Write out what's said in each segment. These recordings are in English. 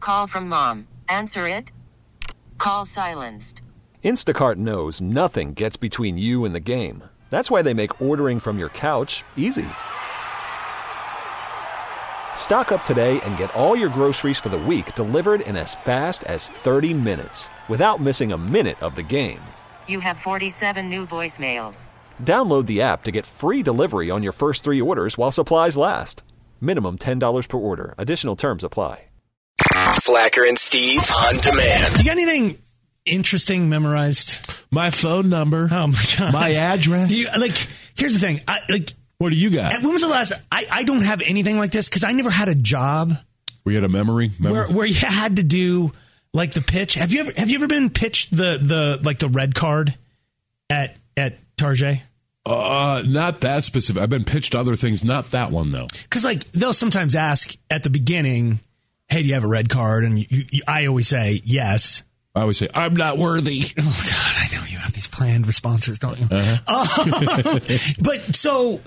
call from mom. Answer it. Call silenced. Instacart knows nothing gets between you and the game. That's why they make ordering from your couch easy. Stock up today and get all your groceries for the week delivered in as fast as 30 minutes without missing a minute of the game. You have 47 new voicemails. Download the app to get free delivery on your first 3 orders while supplies last. Minimum $10 per order. Additional terms apply. Slacker and Steve on demand. You got anything interesting memorized? My phone number. Oh my God. My address. Here's the thing. What do you got? When was the last? I don't have anything like this because I never had a job We had a memory where you had to do like the pitch. Have you ever been pitched the red card at Target? Not that specific. I've been pitched other things, not that one though. Because they'll sometimes ask at the beginning, "Hey, do you have a red card?" And I always say yes. I always say I'm not worthy. Oh God, I know you have these planned responses, don't you? But so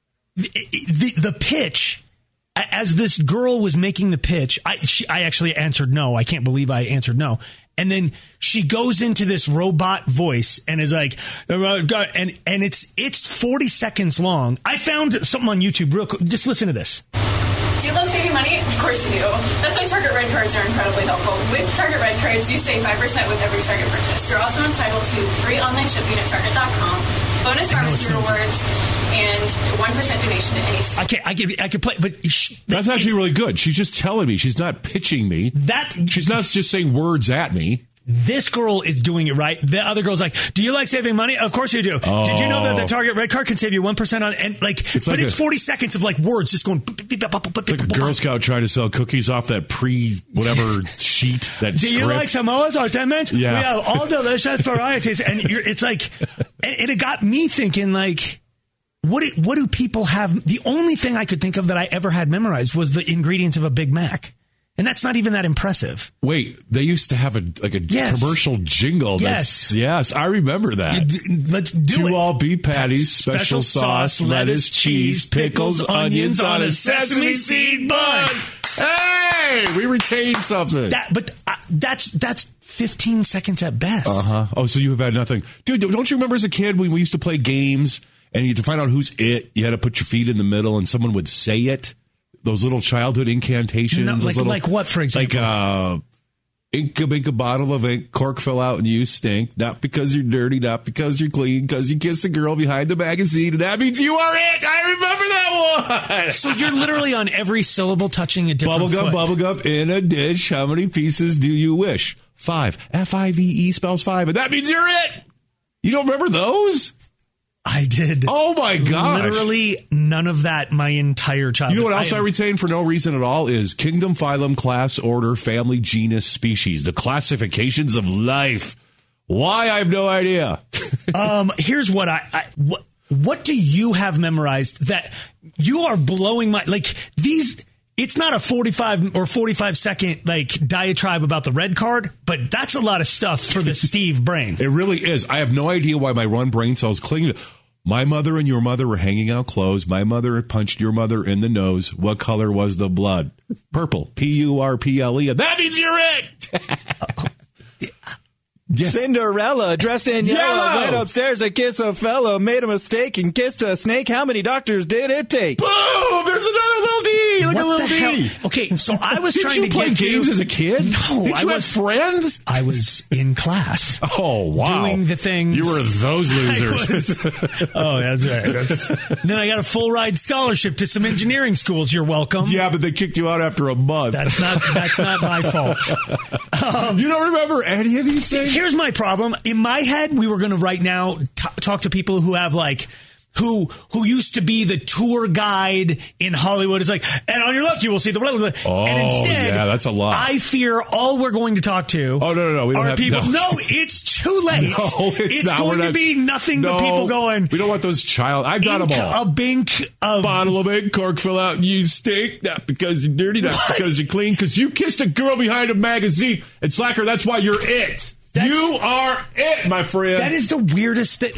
the pitch, as this girl was making the pitch, I actually answered no. I can't believe I answered no. And then she goes into this robot voice and is like, and it's 40 seconds long. I found something on YouTube real quick. Just listen to this. Do you love saving money? Of course you do. That's why Target Red Cards are incredibly helpful. With Target Red Cards, you save 5% with every Target purchase. You're also entitled to free online shipping at Target.com, bonus pharmacy rewards, and 1% donation to any store. I could play, but that's actually really good. She's just telling me. She's not pitching me. She's not just saying words at me. This girl is doing it right. The other girl's like, "Do you like saving money? Of course you do. Oh. Did you know that the Target Red Card can save you 1% on?" And it's 40 seconds of words just going. It's like a Girl Scout trying to sell cookies off that whatever sheet. That do you like Samoas or Thin Mints? Yeah. We have all delicious varieties, and it's like, and it got me thinking what do people have? The only thing I could think of that I ever had memorized was the ingredients of a Big Mac. And that's not even that impressive. Wait, they used to have a commercial jingle. Yes, I remember that. Let's do it. 2 all beef patties, special sauce, lettuce, cheese, pickles, onions on a sesame seed bun. Hey, we retained something. That's 15 seconds at best. Oh, so you have had nothing. Dude, don't you remember as a kid when we used to play games and you had to find out who's it? You had to put your feet in the middle and someone would say it. Those little childhood incantations. No, like what, for example? Like, ink a bottle of ink, cork fell out and you stink. Not because you're dirty, not because you're clean, because you kissed a girl behind the magazine, and that means you are it. I remember that one. So you're literally on every syllable touching a different foot. Bubblegum in a dish. How many pieces do you wish? 5. F-I-V-E spells 5, and that means you're it. You don't remember those? I did. Oh, my gosh. Literally none of that my entire childhood. You know what else I retain for no reason at all is kingdom, phylum, class, order, family, genus, species. The classifications of life. Why? I have no idea. Here's what what do you have memorized that you are blowing my... these... It's not a 45 or 45 second diatribe about the red card, but that's a lot of stuff for the Steve brain. It really is. I have no idea why my brain cells cling to. My mother and your mother were hanging out clothes. My mother had punched your mother in the nose. What color was the blood? Purple. Purple. That means you're it. Yeah. Cinderella, dressed in yellow, went upstairs to kiss a fellow, made a mistake and kissed a snake. How many doctors did it take? Boom! There's another little D, like what a little the D. Hell? Okay, so I was trying to Did you play games as a kid? No, Did you have friends? I was in class. Oh, wow. Doing the things. You were those losers. Oh, that's right. Then I got a full ride scholarship to some engineering schools. You're welcome. Yeah, but they kicked you out after a month. That's not my fault. You don't remember any of these things? Here's my problem. In my head, we were going to right now talk to people who have who used to be the tour guide in Hollywood. It's and on your left, you will see the blah, blah, blah. Oh, and instead, yeah, that's a lot. I fear all we're going to talk to we don't are have, people. No, it's too late. No, it's not. Going to be nothing but people going. We don't want those I've got them all. A bink of bottle of ink, cork fill out, and you stink. Not because you're dirty, not because you're clean, because you kissed a girl behind a magazine. And Slacker, that's why you're it. You are it, my friend. That is the weirdest thing.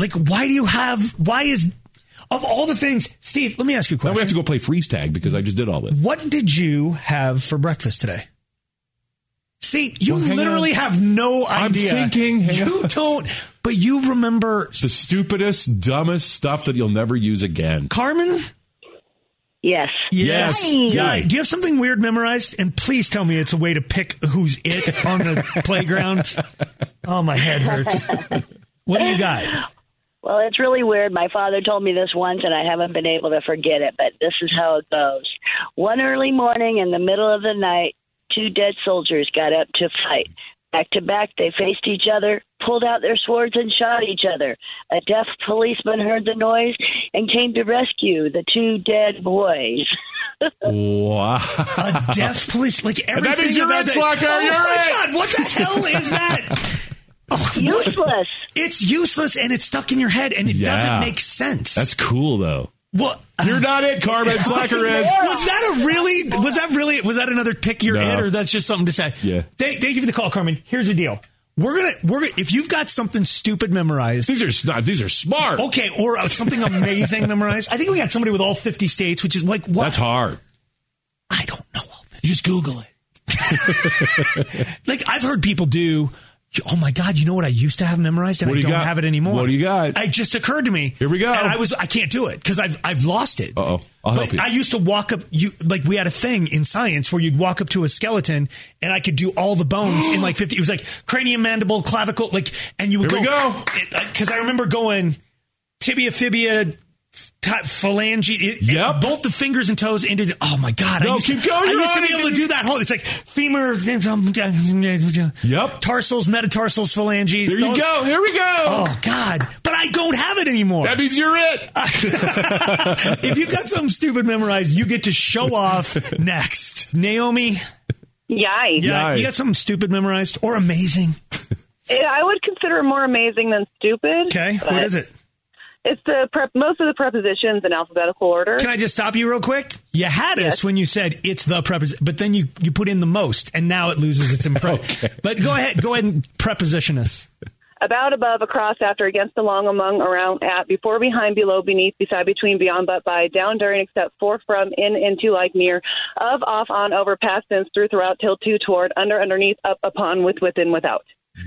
Why is, of all the things, Steve, let me ask you a question. Now we have to go play freeze tag because I just did all this. What did you have for breakfast today? See, you Well, hang literally on. have no I'm idea. thinking, hang You on. don't, but you remember It's the stupidest, dumbest stuff that you'll never use again. Carmen? Yes. Yes. Yeah. Yay. Do you have something weird memorized? And please tell me it's a way to pick who's it on the playground. Oh, my head hurts. What do you got? Well, it's really weird. My father told me this once, and I haven't been able to forget it, but this is how it goes. One early morning in the middle of the night, 2 dead soldiers got up to fight. Back to back, they faced each other, pulled out their swords, and shot each other. A deaf policeman heard the noise and came to rescue the 2 dead boys. Wow. A deaf police, like everything that means you're about it, that- Slacker. Oh You're my it. God, what the hell is that? Oh, Useless. It's useless and it's stuck in your head and it Yeah. doesn't make sense. That's cool, though. What? You're not it, Carmen. Slacker is. Was that another pick your No. it, or that's just something to say? Yeah. Thank you for the call, Carmen. Here's the deal. We're gonna if you've got something stupid memorized. These are smart. Okay, or something amazing memorized. I think we got somebody with all 50 states, which is like what? That's hard. I don't know all 50. You just Google it. Like I've heard people do. Oh my God! You know what I used to have memorized, and What I do you don't got? have it anymore. What do you got? It just occurred to me. Here we go. And I can't do it because I've lost it. Uh-oh. I'll help you. I used to walk up. We had a thing in science where you'd walk up to a skeleton, and I could do all the bones in like 50. It was like cranium, mandible, clavicle, and you would Here we go. Because I remember going tibia, fibia. Phalange, Yep. both the fingers and toes ended. Oh my God! No, keep going. I You're used to on be it. able to do that whole. It's like femur, Yep. tarsals, metatarsals, phalanges. There you go. Here we go. Oh God! But I don't have it anymore. That means you're it. If you've got something stupid memorized, you get to show off next. Naomi, Yay. yeah, Yay. you got something stupid memorized or amazing? I would consider it more amazing than stupid. Okay, but what is it? It's most of the prepositions in alphabetical order. Can I just stop you real quick? You had us Yes. when you said it's the preposition, but then you put in the most, and now it loses its impression. Okay. But go ahead and preposition us. About, above, across, after, against, along, among, around, at, before, behind, below, beneath, beside, between, beyond, but, by, down, during, except, for, from, in, into, like, near, of, off, on, over, past, since, through, throughout, till, to, toward, under, underneath, up, upon, with, within, without.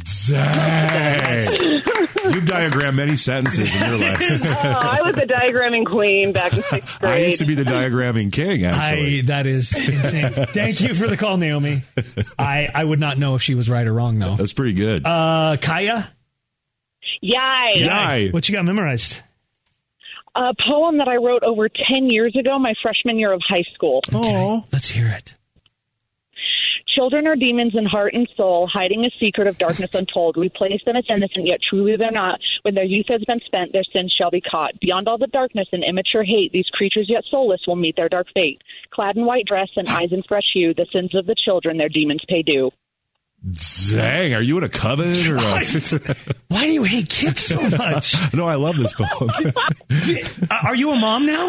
Dang. You've diagrammed many sentences in your life. I was a diagramming queen back in 6th grade. I used to be the diagramming king, actually. That is insane. Thank you for the call, Naomi. I would not know if she was right or wrong, though. That's pretty good. Kaya? Yay! Yay. What you got memorized? A poem that I wrote over 10 years ago, my freshman year of high school. Okay, let's hear it. Children are demons in heart and soul, hiding a secret of darkness untold. We place them as innocent, yet truly they're not. When their youth has been spent, their sins shall be caught. Beyond all the darkness and immature hate, these creatures yet soulless will meet their dark fate. Clad in white dress and eyes in fresh hue, the sins of the children their demons pay due. Dang, are you in a covenant? Or Why do you hate kids so much? No, I love this poem. Are you a mom now?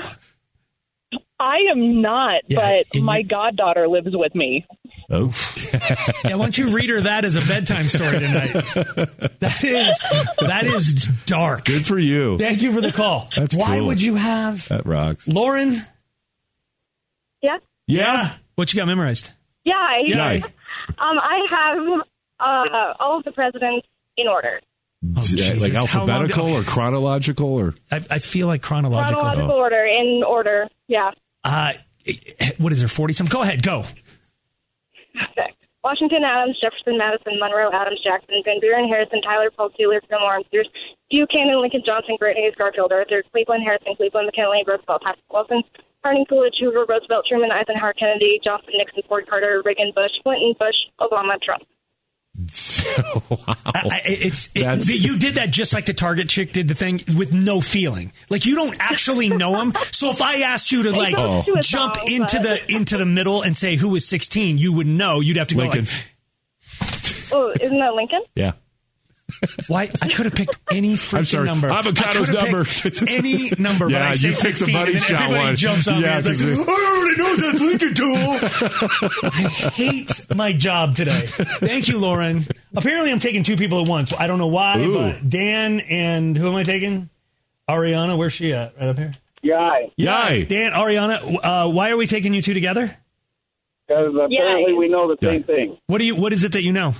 I am not, Yeah, but my goddaughter lives with me. Oh. Yeah, why don't you read her that as a bedtime story tonight? That is dark. Good for you. Thank you for the call. That's Why cool. would you have That rocks. Lauren? Yeah? Yeah. What you got memorized? Yeah. Yay. I have all of the presidents in order. Jesus. Like How long alphabetical do- or chronological or I feel like chronological. order, in order. Yeah. What is there, 40-some? Go ahead, go. Perfect. Washington, Adams, Jefferson, Madison, Monroe, Adams, Jackson, Van Buren, Harrison, Tyler, Polk, Taylor, Fillmore, Pierce, Buchanan, Lincoln, Johnson, Grant, Hayes, Garfield, Arthur, Cleveland, Harrison, Cleveland, McKinley, Roosevelt, Patrick Wilson, Harding, Coolidge, Hoover, Roosevelt, Truman, Eisenhower, Kennedy, Johnson, Nixon, Ford, Carter, Reagan, Bush, Clinton, Bush, Obama, Trump. wow. You did that just like the Target chick did the thing with no feeling. Like you don't actually know him. So if I asked you to like jump into the middle and say who was 16, you would know. You'd have to go Lincoln. Oh, isn't that Lincoln? Yeah. Why? I could have picked any freaking I'm sorry. number. Avocado's number. Any number. Yeah, but I say you picked the 16, money and then shot everybody one. jumps on Yeah, me. It's like, 'cause I already know that's Lincoln Tool. I hate my job today. Thank you, Lauren. Apparently, I'm taking two people at once. I don't know why, Ooh. but Dan and who am I taking? Ariana. Where's she at? Right up here. Yay. Yay. Dan, Ariana. Why are we taking you two together? Because apparently we know the same thing. What is it that you know?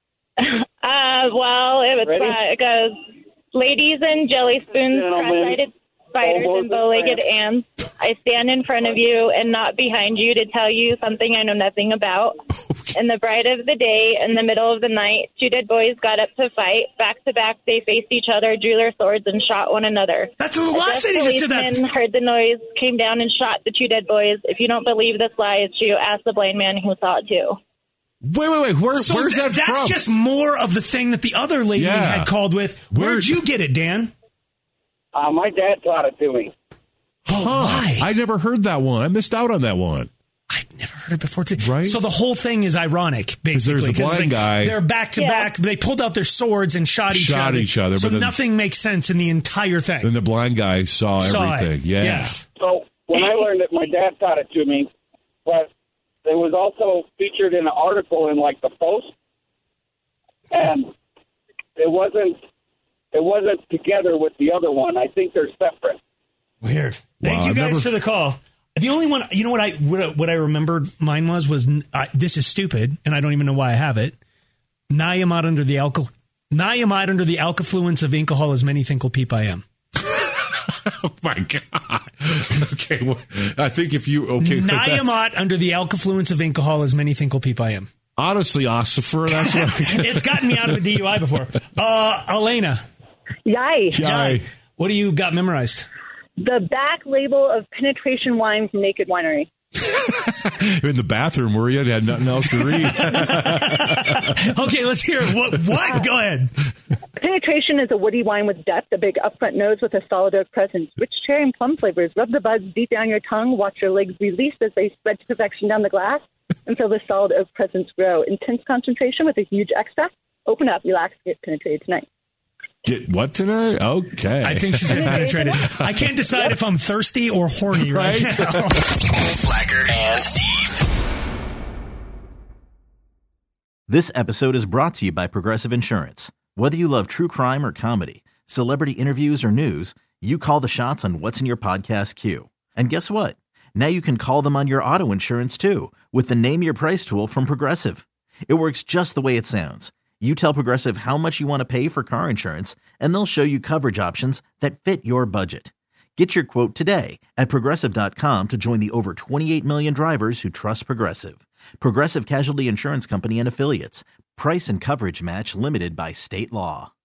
Well, it goes, ladies and jelly spoons, cross-eyed spiders, and bow-legged ants. I stand in front of you and not behind you to tell you something I know nothing about. And the bride of the day, in the middle of the night, 2 dead boys got up to fight. Back to back, they faced each other, drew their swords, and shot one another. That's the last thing he just did that. Heard the noise, came down and shot the 2 dead boys. If you don't believe this lie is true, ask the blind man who saw it too. Wait. Where's that from? That's just more of the thing that the other lady had called with. Where'd you get it, Dan? My dad taught it to me. Why? I never heard that one. I missed out on that one. I'd never heard it before, too. Right? So the whole thing is ironic, basically. There's the blind guy. They're back to back. They pulled out their swords and shot each other. but So then, nothing makes sense in the entire thing. Then the blind guy saw everything. It. Yeah. Yes. So when I learned it, my dad taught it to me, but it was also featured in an article in like the Post, and it wasn't together with the other one. I think they're separate. Weird. Thank you guys for the call. The only one, you know what I remembered mine was this is stupid, and I don't even know why I have it. Niamot under the alkafluence of alcohol as many think will peep I am. Oh my God. Okay, well, I think if you Niamot under the alkafluence of alcohol as many think will peep I am. Honestly, Ossifer, that's what it's gotten me out of a DUI before. Elena. Yay. What do you got memorized? The back label of Penetration Wine from Naked Winery. You're in the bathroom, were you? You had nothing else to read. Okay, let's hear it. What? Go ahead. Penetration is a woody wine with depth, a big upfront nose with a solid oak presence. Rich cherry and plum flavors. Rub the buds deep down your tongue. Watch your legs release as they spread to perfection down the glass. And feel the solid oak presence grow. Intense concentration with a huge extract. Open up, relax, get penetrated tonight. Get what tonight? Okay. I think she's getting penetrated. I can't decide if I'm thirsty or horny right now. Slacker and Steve. This episode is brought to you by Progressive Insurance. Whether you love true crime or comedy, celebrity interviews or news, you call the shots on what's in your podcast queue. And guess what? Now you can call them on your auto insurance too with the Name Your Price tool from Progressive. It works just the way it sounds. You tell Progressive how much you want to pay for car insurance, and they'll show you coverage options that fit your budget. Get your quote today at Progressive.com to join the over 28 million drivers who trust Progressive. Progressive Casualty Insurance Company and Affiliates. Price and coverage match limited by state law.